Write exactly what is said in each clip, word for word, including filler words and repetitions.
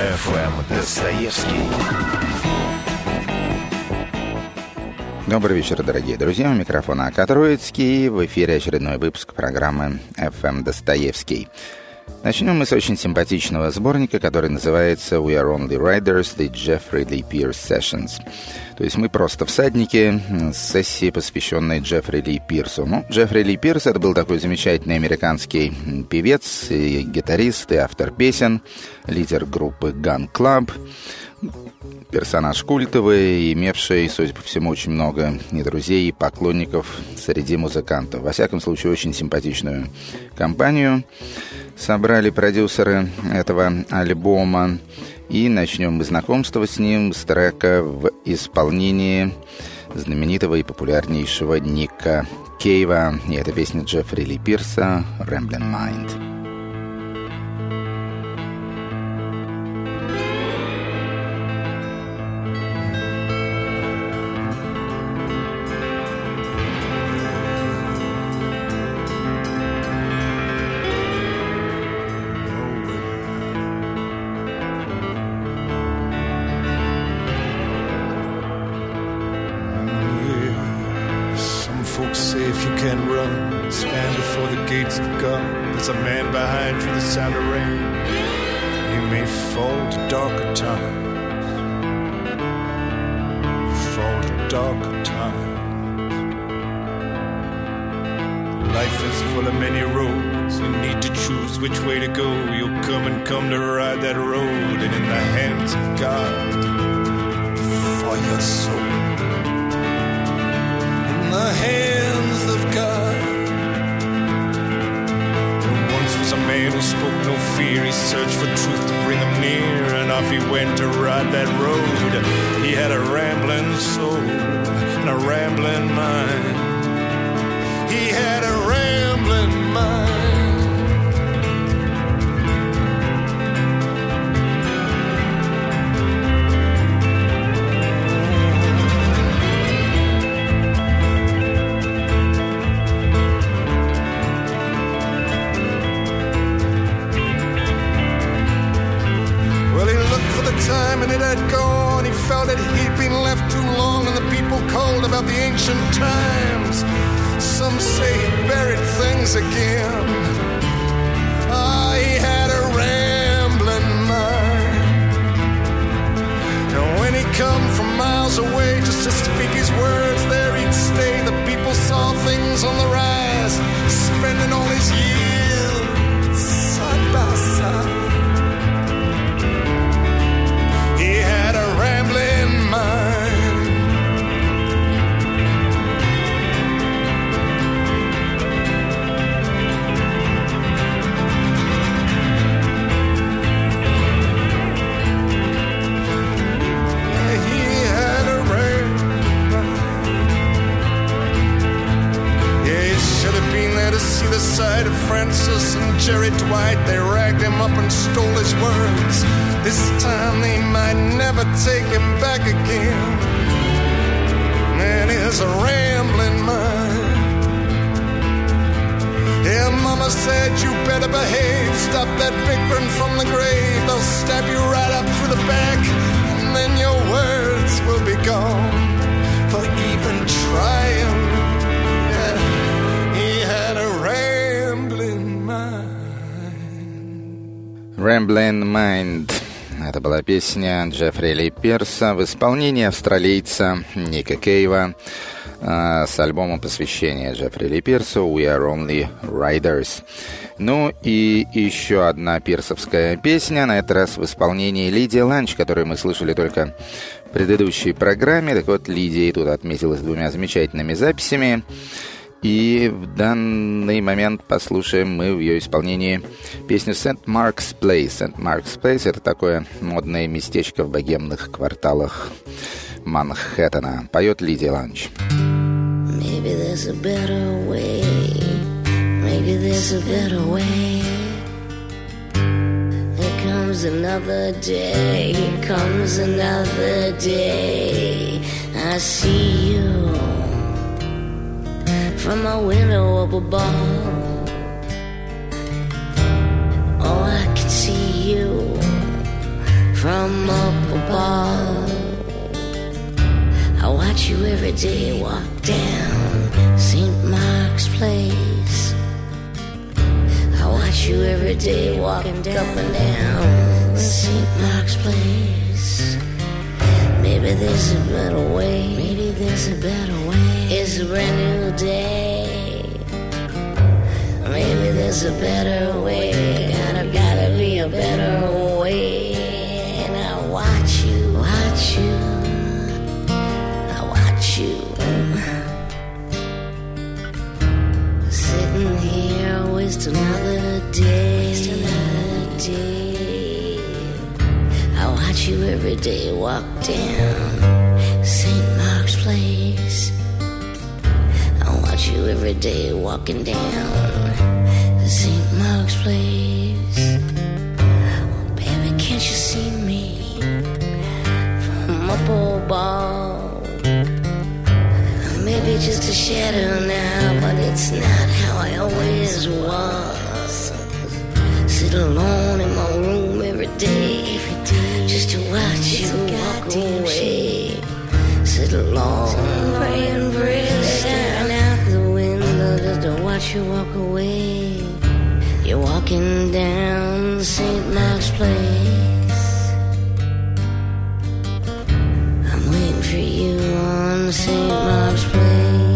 эф эм Достоевский. Добрый вечер, дорогие друзья. У микрофона Ака Троицкий. В эфире очередной выпуск программы эф эм Достоевский. Начнем мы с очень симпатичного сборника, который называется «We are only riders, the Jeffrey Lee Pierce Sessions». То есть мы просто всадники, сессии, посвященной Джеффри Ли Пирсу. Ну, Джеффри Ли Пирс — это был такой замечательный американский певец, и гитарист, и автор песен, лидер группы Gun Club, персонаж культовый, имевший, судя по всему, очень много и друзей, и поклонников среди музыкантов. Во всяком случае, очень симпатичную компанию собрали продюсеры этого альбома. И начнем мы знакомство с ним с трека в исполнении знаменитого и популярнейшего Ника Кейва. И это песня Джеффри Ли Пирса «Ramblin' Mind». «Ramblin' Mind». Это была песня Джеффри Ли Пирса в исполнении австралийца Ника Кейва э, с альбома посвящения Джеффри Ли Пирсу «We are only riders». Ну и еще одна пирсовская песня, на этот раз в исполнении Лидии Ланч, которую мы слышали только в предыдущей программе. Так вот, Лидия тут отметилась двумя замечательными записями. И в данный момент послушаем мы в ее исполнении песню «Saint Mark's Place». «Saint Mark's Place» — это такое модное местечко в богемных кварталах Манхэттена. Поет Лидия Ланч. Maybe there's a better way. Maybe there's a better way. Here comes another day. Here comes another day. I see you from my window up above. Oh, I can see you from up above. I watch you every day walk down Saint Mark's Place. I watch you every day walking up and down Saint Mark's Place. Maybe there's a better way. Maybe there's a better way. It's a brand new day. Maybe there's a better way. Gotta, gotta be a better way. And I watch you, watch you. I watch you. Sitting here, waste another day. Waste another day. I watch you every day walk down Saint Mark's Place. I watch you every day walking down Saint Mark's Place. Oh, baby, can't you see me from up above? Maybe just a shadow now, but it's not how I always was. Sit alone in my room every day, every day just to watch you walk away. Sit alone, pray and pray, staring out the window just to watch you walk away. You're walking down Saint Mark's Place. I'm waiting for you on Saint Mark's Place.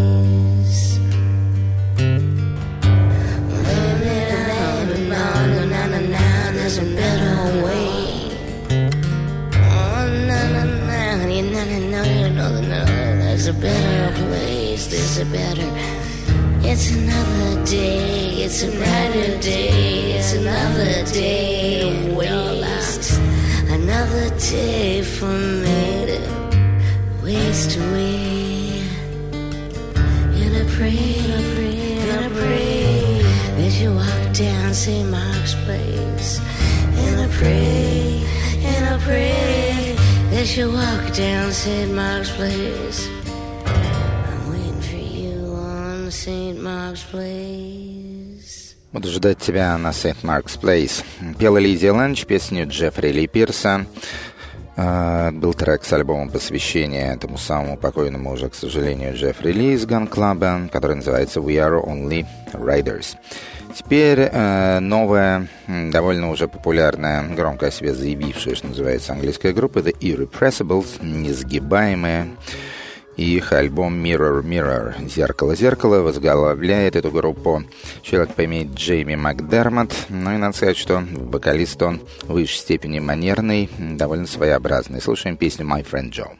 There's a better way. Oh, no, no, no, no, no, no, no, there's a better place. There's a better. It's another day. It's a brighter day. It's another day to waste. Another day for me to waste away. And I pray, and I pray, and I pray that you walk down Saint Mark's Place. And I pray, and I pray that you walk down Saint Mark's Place. I'm waiting for you on Saint Mark's Place. Буду ждать тебя на Saint Mark's Place. Пела Лидия Ланч песню Джеффри Ли Пирса. Uh, был трек с альбома посвящения этому самому покойному уже, к сожалению, Джеффри Ли из Gun Club, который называется We Are Only Riders. Теперь uh, новая, довольно уже популярная, громко о себе заявившая, что называется, английская группа The Irrepressibles, несгибаемые. Их альбом Mirror Mirror, Зеркало Зеркало, возглавляет эту группу человек по имени Джейми Макдермот. Ну и надо сказать, что вокалист он в высшей степени манерный, довольно своеобразный. Слушаем песню My Friend Joe.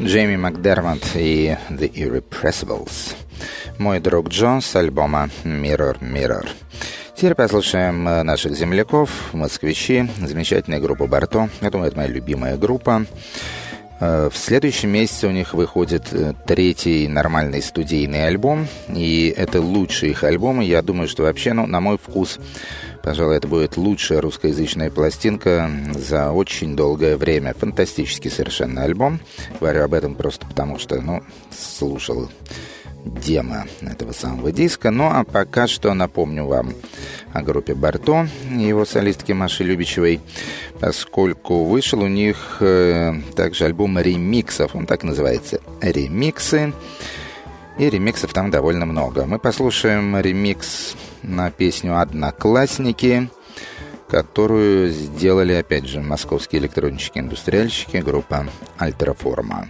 Джейми Макдермот и The Irrepressibles. Мой друг Джо с альбома Mirror Mirror. Теперь послушаем наших земляков, москвичи, замечательная группа Барто. Я думаю, это моя любимая группа. В следующем месяце у них выходит третий нормальный студийный альбом, и это лучшие их альбомы. Я думаю, что вообще, ну, на мой вкус, пожалуй, это будет лучшая русскоязычная пластинка за очень долгое время. Фантастический совершенно альбом. Говорю об этом просто потому, что, ну, слушал демо этого самого диска. Ну, а пока что напомню вам о группе Барто и его солистке Маши Любичевой, поскольку вышел у них э, также альбом ремиксов. Он так называется «Ремиксы». И ремиксов там довольно много. Мы послушаем ремикс на песню «Одноклассники», которую сделали, опять же, московские электронщики-индустриальщики, группа «Альтераформа».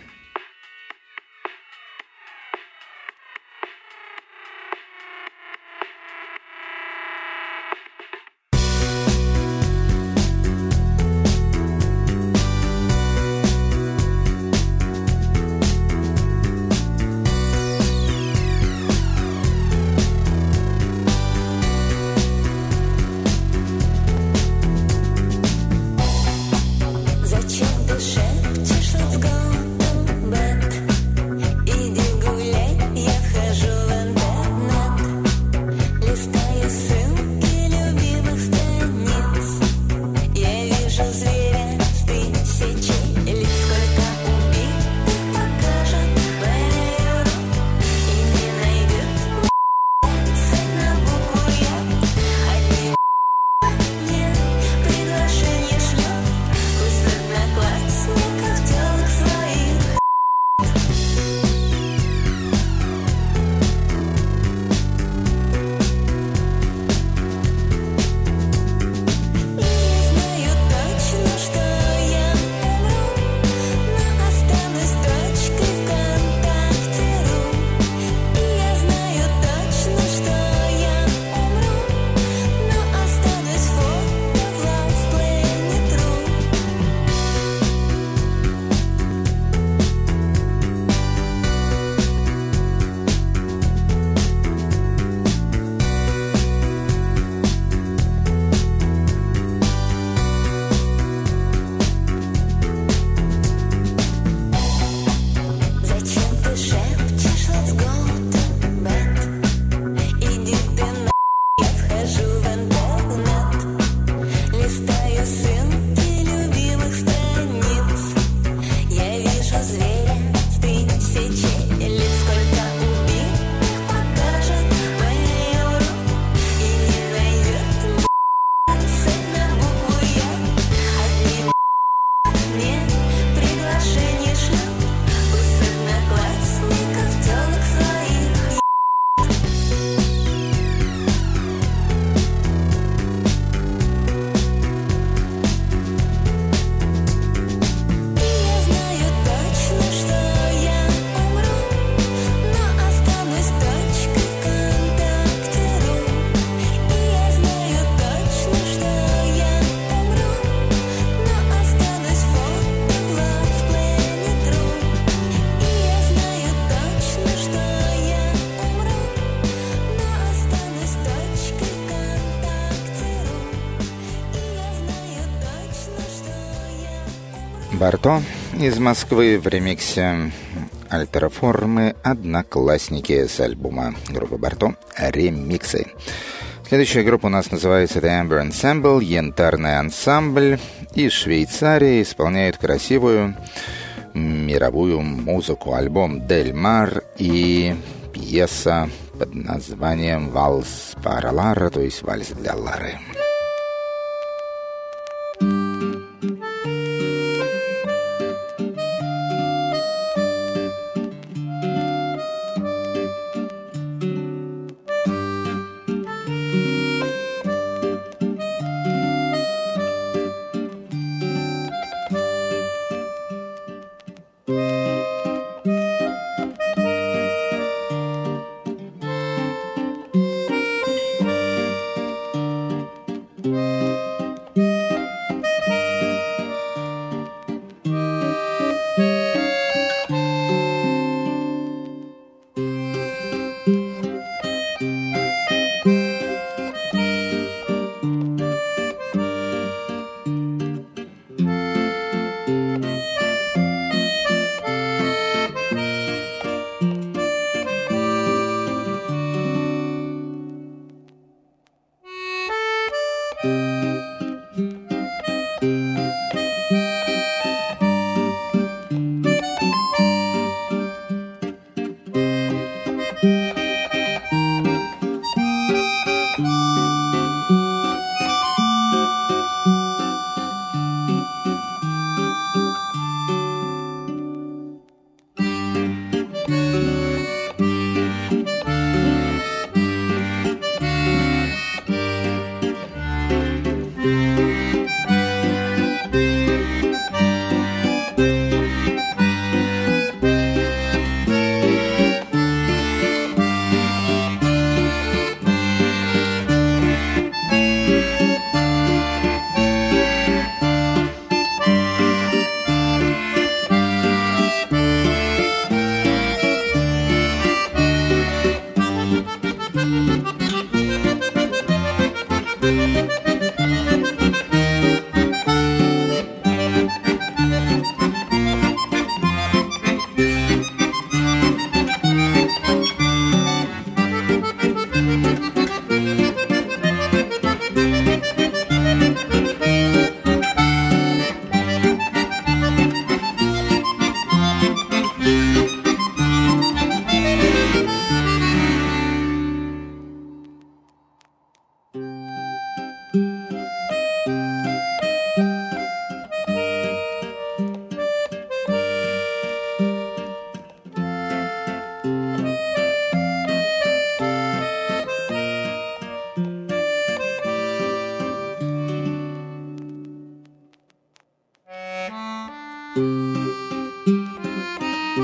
Зачем ты шепчешь let's go? Барто из Москвы в ремиксе Альтераформы «Одноклассники» с альбома группы Барто «Ремиксы». Следующая группа у нас называется The Amber Ensemble, янтарный ансамбль. Из Швейцарии исполняет красивую мировую музыку. Альбом «Дель Мар» и пьеса под названием «Вальс пара Лара», то есть «Вальс для Лары».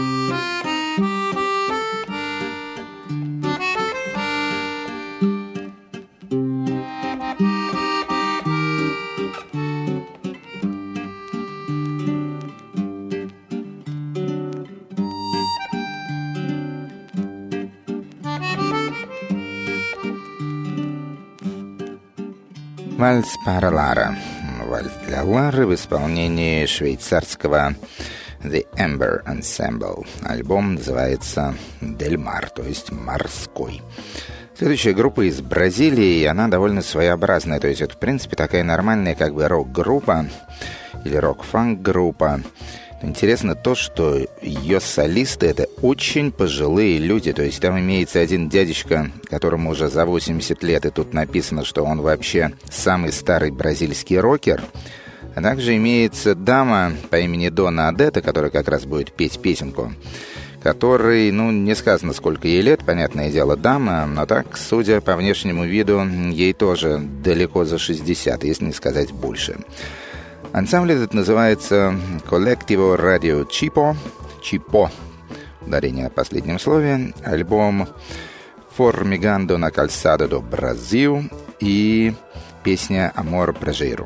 Вальс para Lara. Вальс для Лары в исполнении швейцарского The Amber Ensemble. Альбом называется Дель Мар, то есть морской. Следующая группа из Бразилии, и она довольно своеобразная. То есть это, в принципе, такая нормальная как бы рок-группа или рок-фанк-группа. Интересно то, что ее солисты — это очень пожилые люди. То есть там имеется один дядечка, которому уже за восемьдесят лет, и тут написано, что он вообще самый старый бразильский рокер. А также имеется дама по имени Дона Адетта, которая как раз будет петь песенку, которой, ну, не сказано, сколько ей лет, понятное дело, дама, но так, судя по внешнему виду, ей тоже далеко за шестьдесят, если не сказать больше. Ансамбль этот называется Colectivo Radio Chipo. Chipo. Ударение на последнем слове. Альбом Formigando na Calçada do Brasil и песня Amor Prajeiro.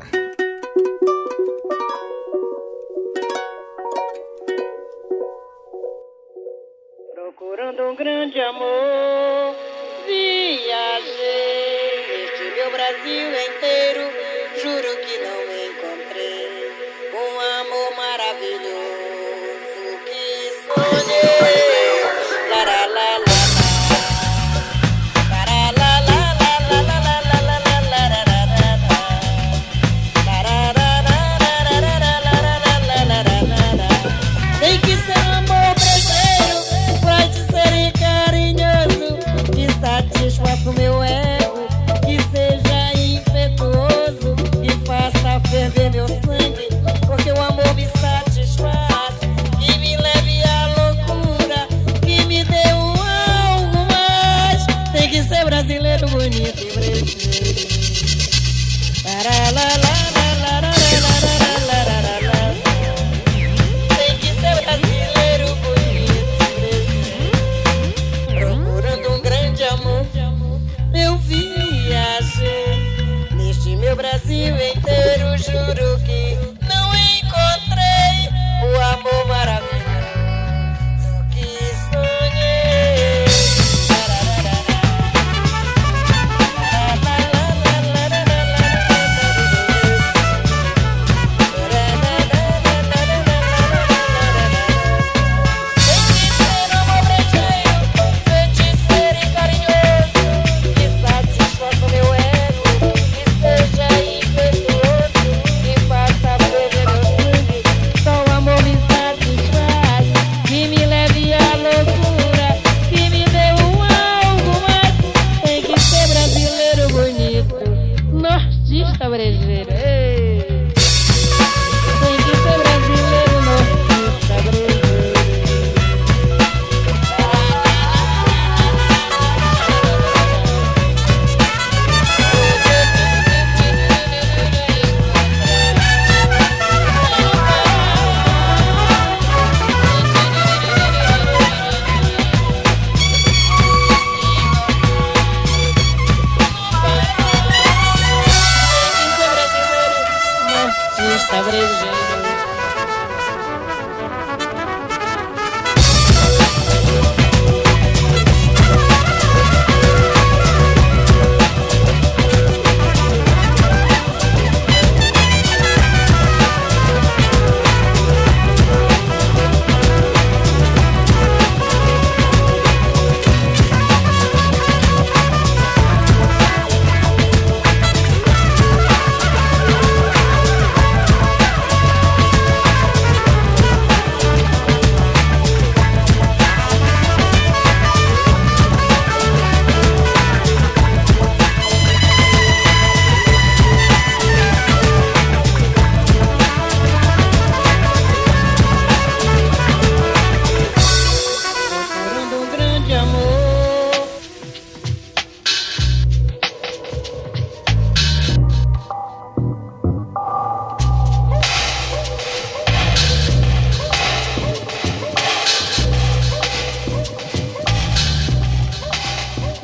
Procurando um grande amor, viajei neste meu Brasil inteiro, juro que não encontrei um amor maravilhoso que sonhei. La la la la la, la la la la la la la la la la la la la la la la. Tem que ser um amor brasileiro, pode ser carinhoso, que satisfaça o meu ego, que seja impetuoso, que faça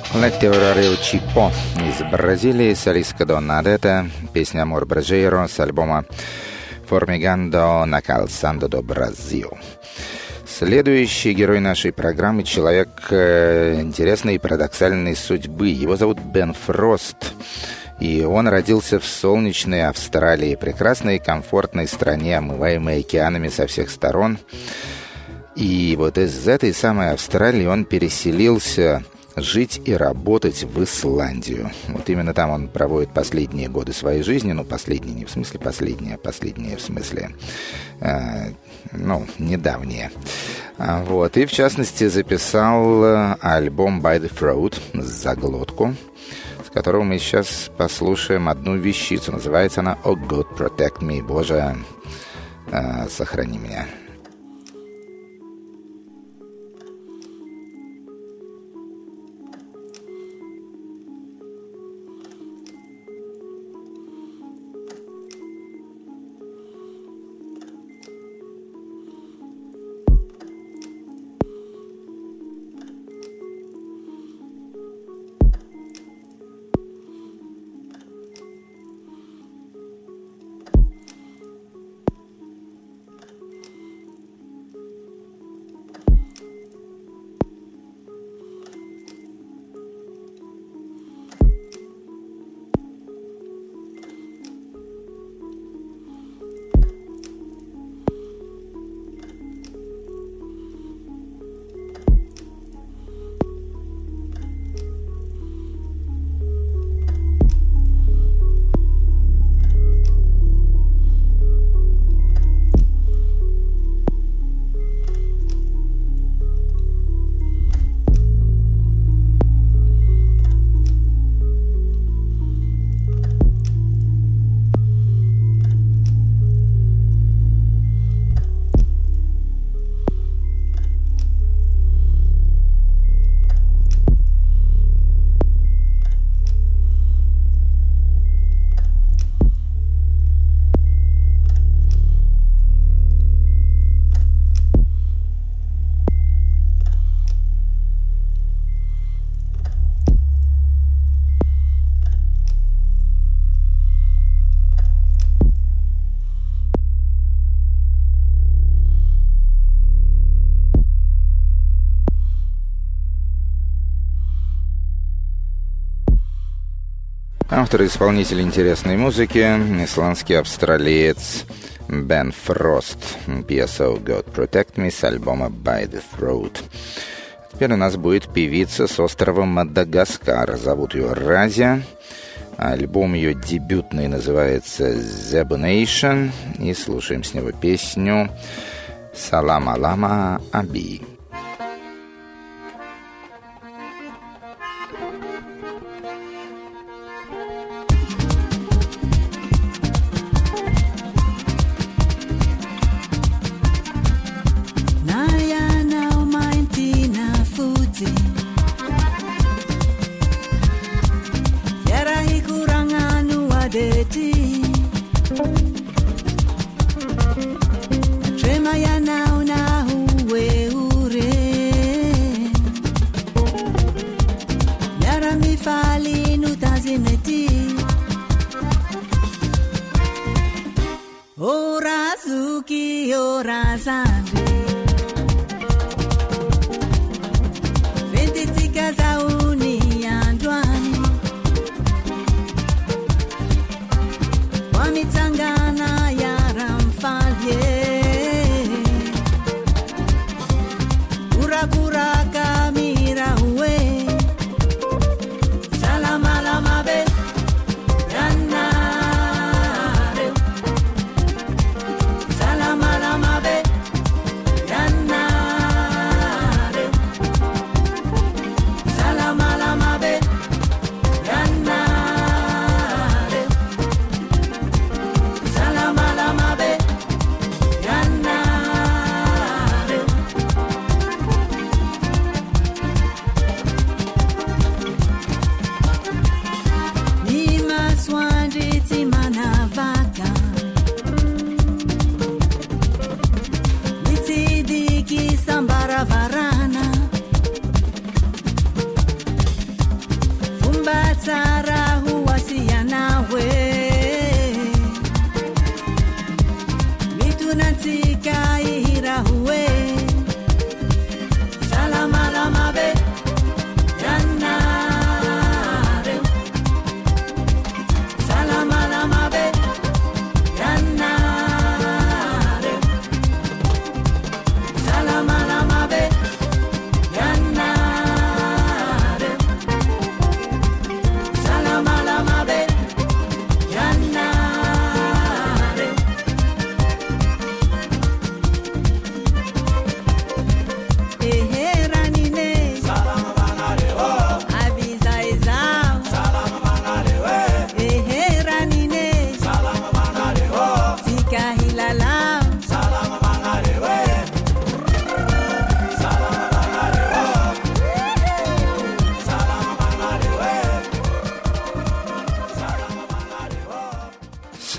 Lectiorario Чипо из Бразилии, солистка Донна Адетта, песня «Amor Brasileiro» с альбома «Formigando na Calçada do Brasil». Следующий герой нашей программы — человек э, интересной и парадоксальной судьбы. Его зовут Бен Фрост, и он родился в солнечной Австралии, прекрасной и комфортной стране, омываемой океанами со всех сторон. И вот из этой самой Австралии он переселился жить и работать в Исландию. Вот именно там он проводит последние годы своей жизни. Ну, последние не в смысле последние, а последние в смысле, э, ну, недавние. Вот. И, в частности, записал альбом «By the Throat», «Заглотку», с которого мы сейчас послушаем одну вещицу. Называется она «Oh God, Protect Me», «Боже, э, сохрани меня». Автор и исполнитель интересной музыки — исландский австралиец Бен Фрост. Пьеса «Oh God, Protect Me» с альбома «By the Throat». Теперь у нас будет певица с острова Мадагаскар. Зовут ее Разя. Альбом ее дебютный называется «Zebonation». И слушаем с него песню «Салам Алама Аби».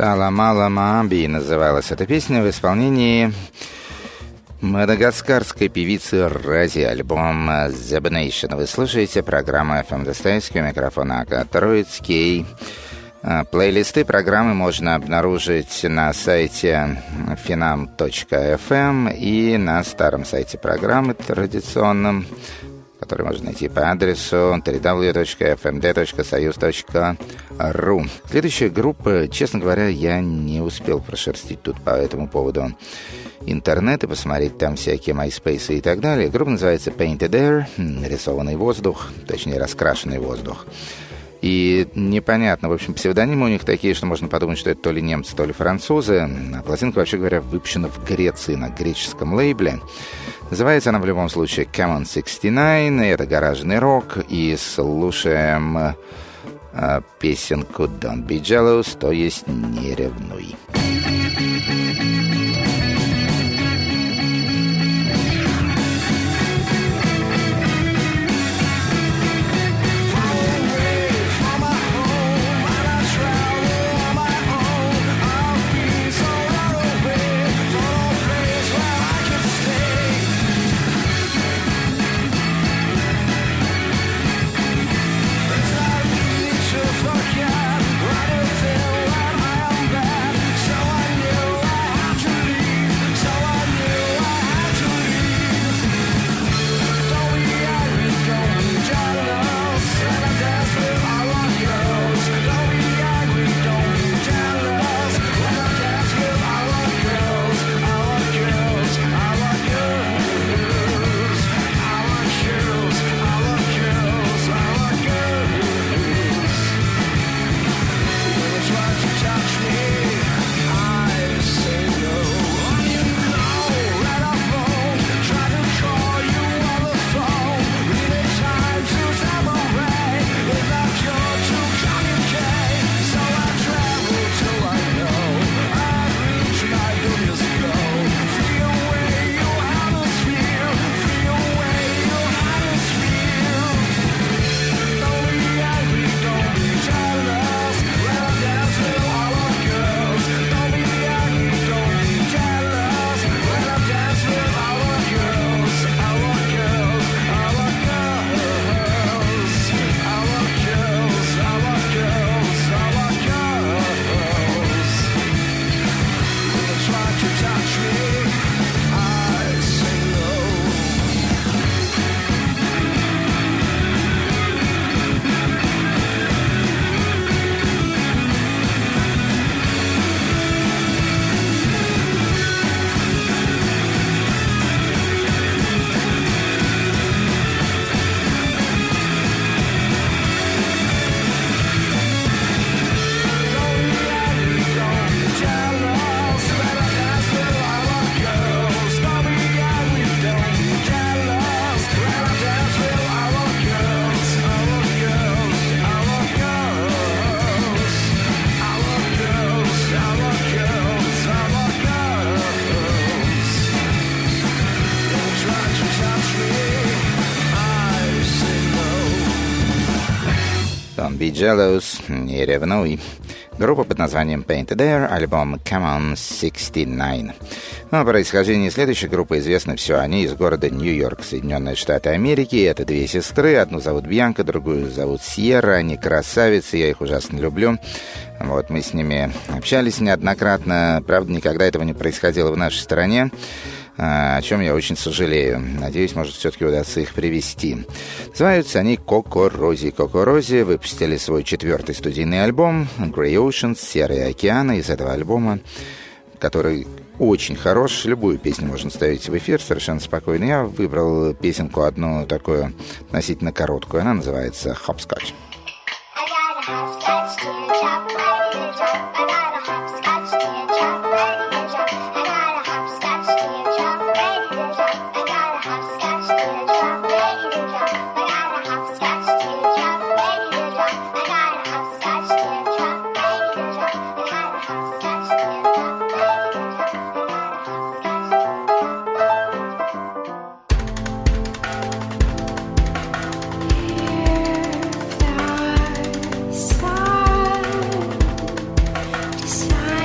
«Саламала Маамби» называлась эта песня в исполнении мадагаскарской певицы Рази, альбом «The Nation». Вы слушаете программу эф эм Достоевский, у микрофона Ака Троицкий. Плейлисты программы можно обнаружить на сайте финам точка эф эм и на старом сайте программы традиционном, который можно найти по адресу дабл ю дабл ю дабл ю точка эф эм ди точка союз точка ру. Следующая группа, честно говоря, я не успел прошерстить тут по этому поводу интернет и посмотреть там всякие MySpace и так далее. Группа называется Painted Air, нарисованный воздух, точнее раскрашенный воздух. И непонятно, в общем, псевдонимы у них такие, что можно подумать, что это то ли немцы, то ли французы. А пластинка, вообще говоря, выпущена в Греции на греческом лейбле. Называется она в любом случае Come On шестьдесят девять, это гаражный рок, и слушаем э, песенку Don't Be Jealous, то есть «Не ревнуй». Don't Be Jealous, не ревнуй. Группа под названием Painted Air, альбом Come On шестьдесят девять. Ну, о происхождении следующей группы известно все. Они из города Нью-Йорк, Соединенные Штаты Америки. Это две сестры. Одну зовут Бьянка, другую зовут Сьерра. Они красавицы, я их ужасно люблю. Вот, мы с ними общались неоднократно. Правда, никогда этого не происходило в нашей стране, о чем я очень сожалею. Надеюсь, может, все-таки удастся их привести. Называются они Коко Рози. Коко Рози выпустили свой четвертый студийный альбом Grey Oceans, Серые океаны. Из этого альбома, который очень хорош, любую песню можно ставить в эфир совершенно спокойно. Я выбрал песенку одну такую относительно короткую. Она называется «Hopscotch». Decide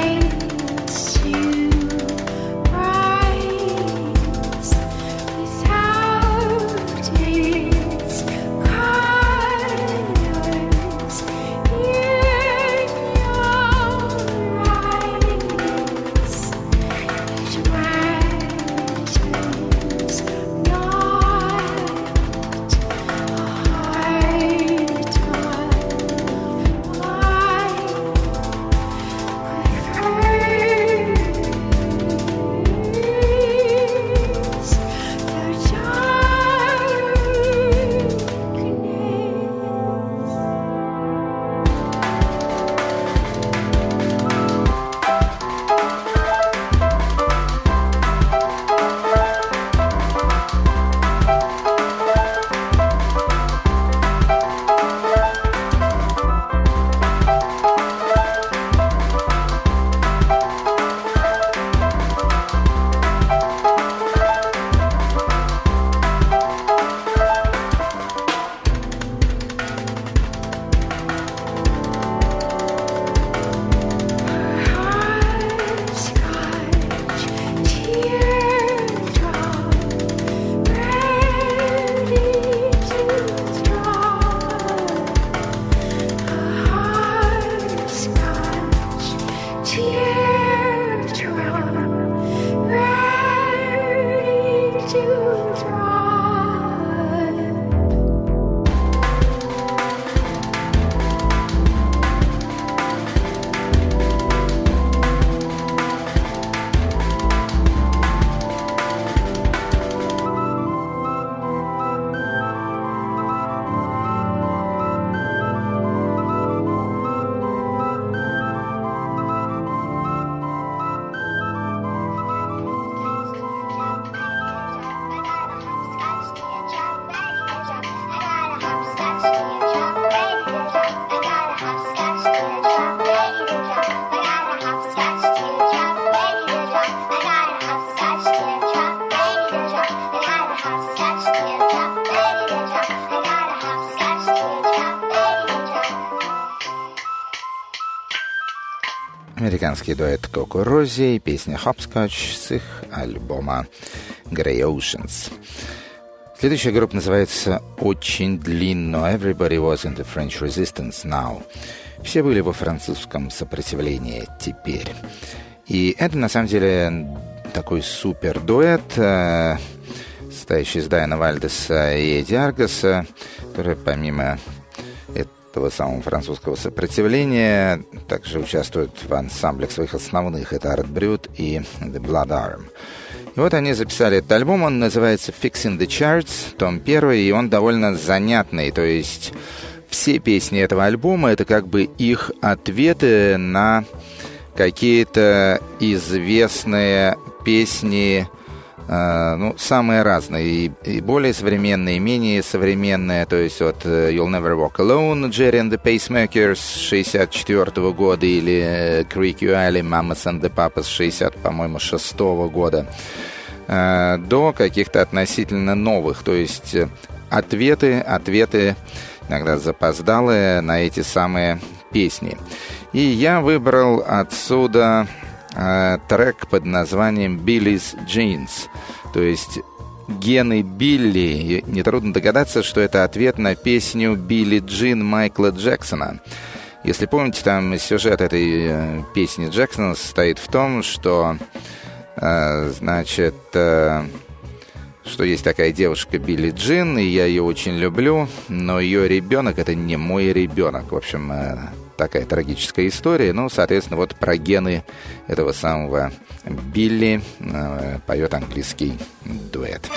американский дуэт Коко Рози и песня Hopscotch с их альбома Grey Oceans. Следующая группа называется очень длинно Everybody was in the French Resistance now. Все были во французском сопротивлении теперь. И это на самом деле такой супер дуэт, э, состоящий из Дайана Вальдеса и Эдди Аргаса, который помимо этого самого французского сопротивления также участвуют в ансамблях своих основных. Это Art Brut и The Blood Arm. И вот они записали этот альбом, он называется Fixing the Charts, том первый, и он довольно занятный, то есть все песни этого альбома — это как бы их ответы на какие-то известные песни, э, ну, самые разные, и, и более современные, и менее современные, то есть вот You'll Never Walk Alone, Jerry and the Pacemakers шестьдесят четвёртого года, или Creek You Alley, Mamas and the Papas шестьдесят, по-моему, шестого года, э, до каких-то относительно новых, то есть ответы, ответы, иногда запоздалые, на эти самые песни. И я выбрал отсюда э, трек под названием Billy's Jeans, то есть гены Билли. И нетрудно догадаться, что это ответ на песню «Билли Джин» Майкла Джексона. Если помните, там сюжет этой э, песни Джексона состоит в том, что, э, значит, э, что есть такая девушка Билли Джин, и я ее очень люблю, но ее ребенок — это не мой ребенок. В общем, э, такая трагическая история. Ну, соответственно, вот про гены этого самого Билли э, поет английский дуэт.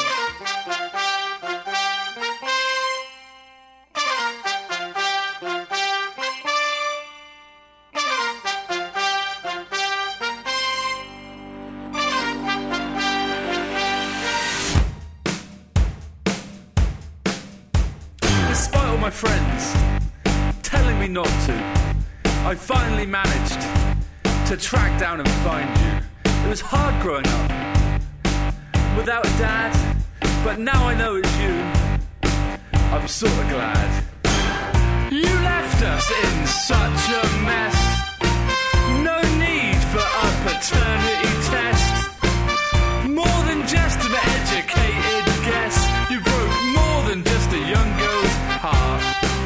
Despite all my friends telling me not to, I finally managed to track down and find you. It was hard growing up without a dad, but now I know it's you. I'm sort of glad. You left us in such a mess. No need for a paternity test. More than just an educated guess. You broke more than just a young girl's heart.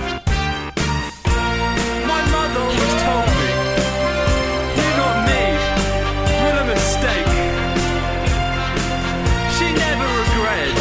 My mother always told me, you're not me, with a mistake. She never regretted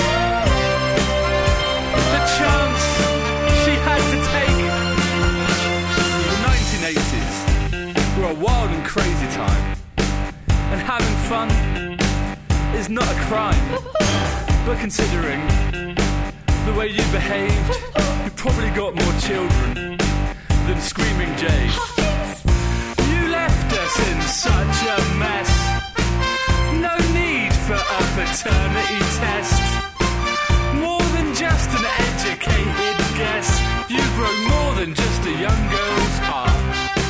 the chance she had to take. The nineteen eighties were a wild and crazy time, and having fun is not a crime. But considering the way you behaved, you probably got more children than Screaming Jay. You left us in such a mess. No need for a paternity test. More than just an educated guess. You broke more than just a young girl's heart.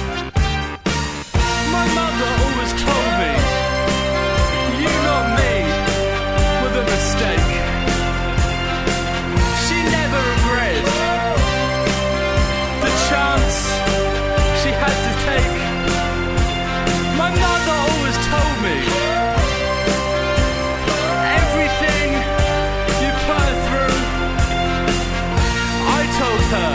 My mother always told me, you're not me, with a mistake. She never regretted the chance she had to take. My mother always told me, everything you put her through. I told her,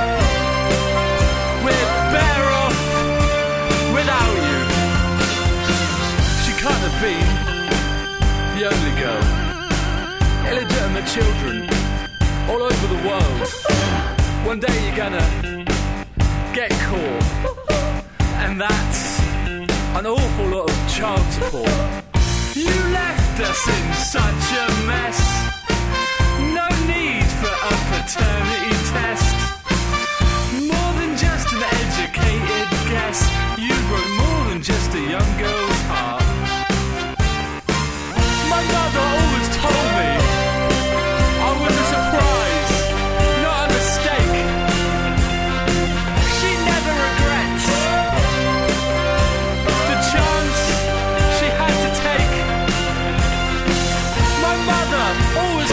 we're better off without you. She can't have been the only girl. Illegitimate children all over the world. One day you're gonna get caught, and that's an awful lot of child support. You left us in such a mess. No need for a paternity test. More than just an educated guess. You broke more than just a young girl's heart. My mother always told me I was a surprise, not a mistake. She never regrets the chance she had to take. My mother always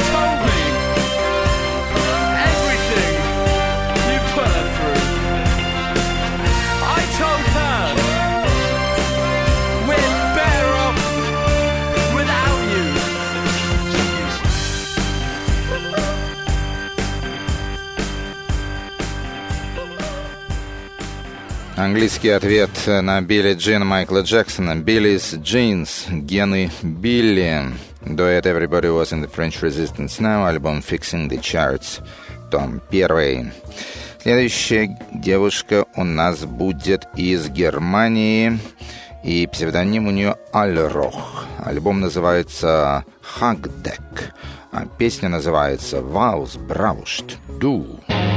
Английский ответ на Билли Джин Майкла Джексона. Billy's Jeans. Гены Билли. Дуэт Everybody Was in the French Resistance Now. Альбом Fixing the Charts. Том первый. Следующая девушка у нас будет из Германии. И псевдоним у нее Альрох. Альбом называется Hagdeck. А песня называется «Was brauchst du?».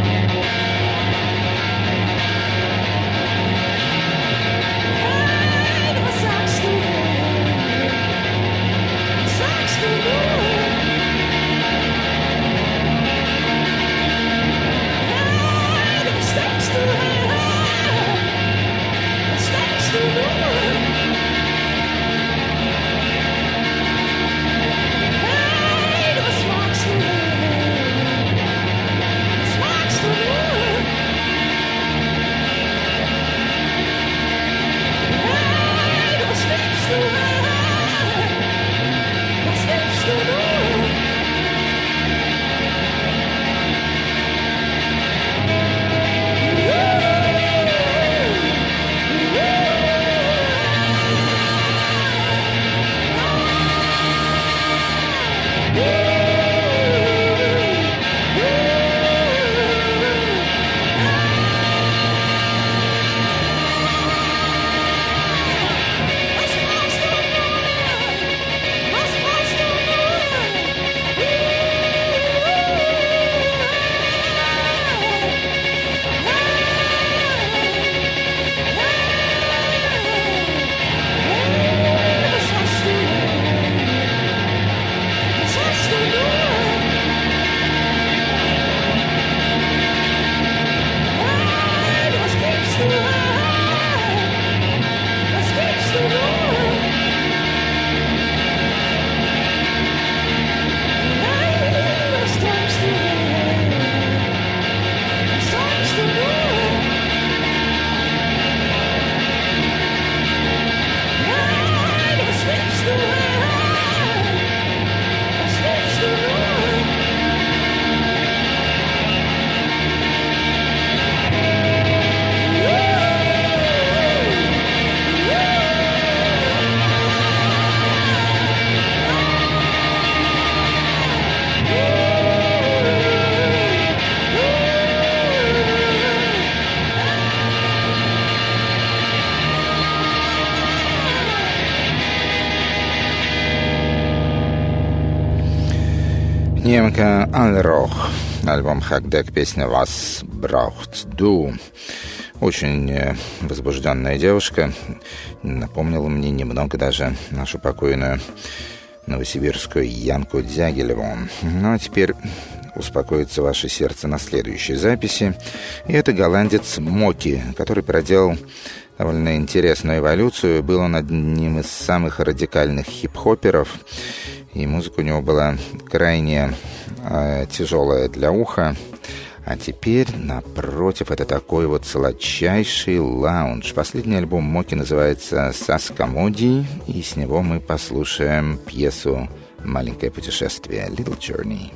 Немка Альрох. Альбом Hagdeck, песня «Was brauchst du?». Очень возбужденная девушка. Напомнила мне немного даже нашу покойную новосибирскую Янку Дягилеву. Ну а теперь успокоится ваше сердце на следующей записи. И это голландец Моки, который проделал довольно интересную эволюцию. Был он одним из самых радикальных хип-хоперов. И музыка у него была крайне э, тяжелая для уха. А теперь, напротив, это такой вот сладчайший лаунж. Последний альбом Моки называется «Саскамоди», и с него мы послушаем пьесу «Маленькое путешествие» «Little Journey».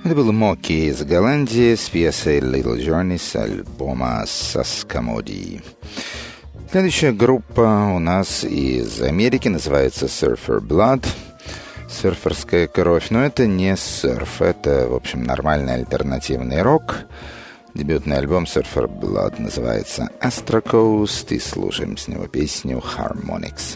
Это был Моки из Голландии с пьесой Little Journey с альбома Saskamoodi. Следующая группа у нас из Америки называется Surfer Blood. Серферская кровь, но это не серф, это, в общем, нормальный альтернативный рок. Дебютный альбом Surfer Blood называется Astro Coast, и слушаем с него песню Harmonix.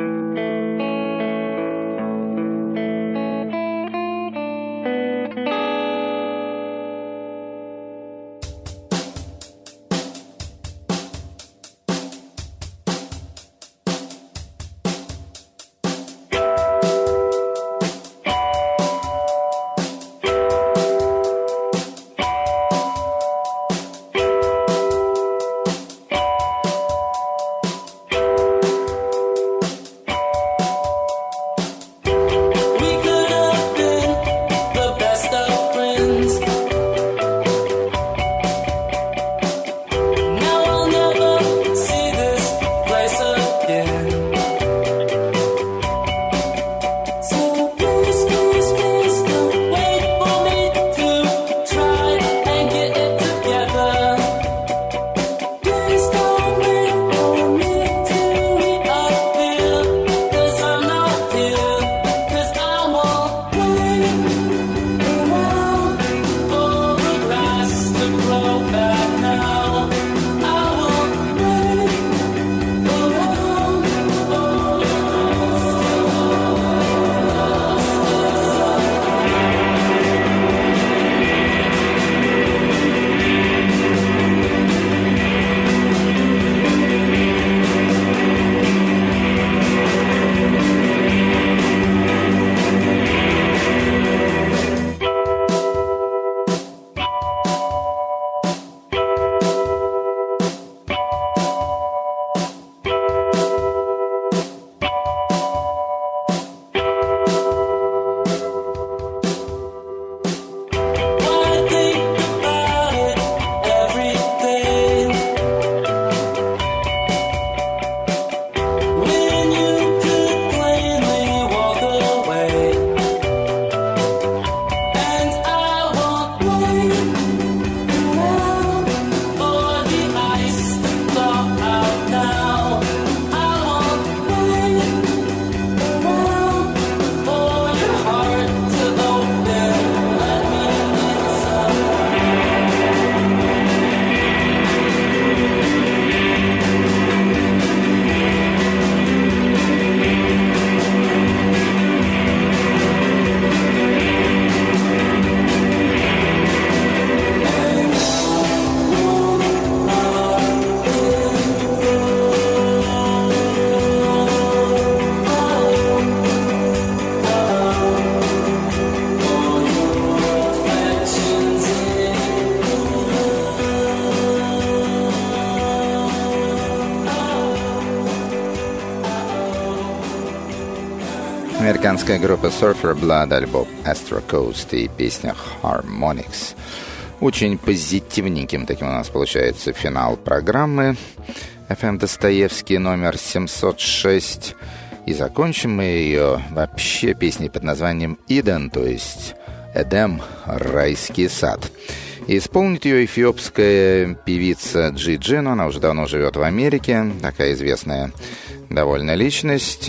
Американская группа Surfer Blood, альбом Astro Coast и песня Harmonix. Очень позитивненьким таким у нас получается финал программы эф эм Достоевский номер семьсот шесть. И закончим мы ее вообще песней под названием «Иден», то есть «Эдем», «Райский сад». И исполнит ее эфиопская певица Джи-Джи, но она уже давно живет в Америке, такая известная довольно личность.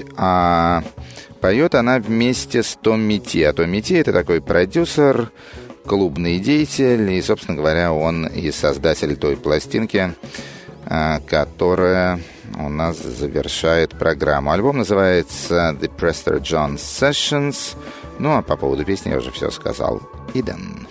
А поет она вместе с Томми Ти. А Томми Ти — это такой продюсер, клубный деятель, и, собственно говоря, он и создатель той пластинки, которая у нас завершает программу. Альбом называется The Prester John Sessions. Ну, а по поводу песни я уже все сказал. «Иден».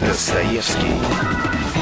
Достоевский.